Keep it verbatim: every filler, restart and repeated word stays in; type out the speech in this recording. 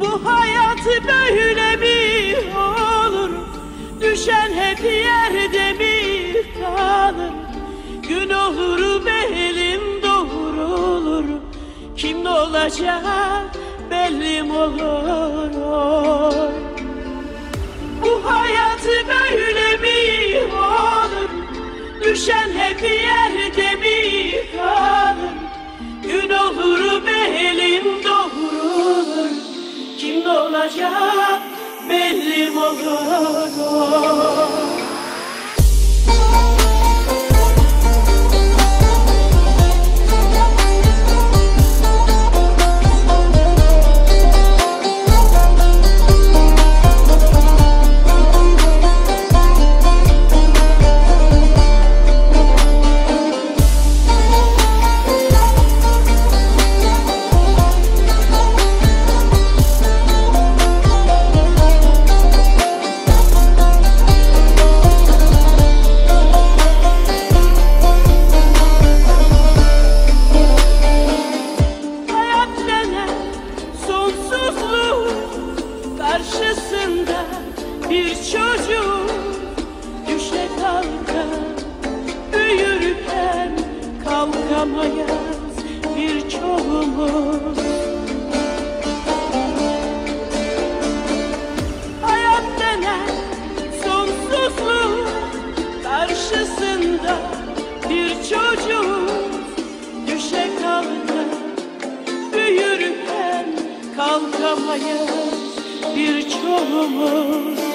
Bu hayat böyle mi olur? Düşen hep yerde mi kalır? Gün olur belim doğrulur. Kim ne olacak belli mi olur? Bu hayat böyle mi olur? Düşen hep yerde mi kalır? Gün olur belim doğrulur. Kim ne olacak belli mi olur? Karşısında bir çocuk düşe kalka büyürken kalkamayız birçoğumuz. Hayat denen sonsuzluk karşısında bir çocuk düşe kalka büyürken kalkamayız birçoğumuz.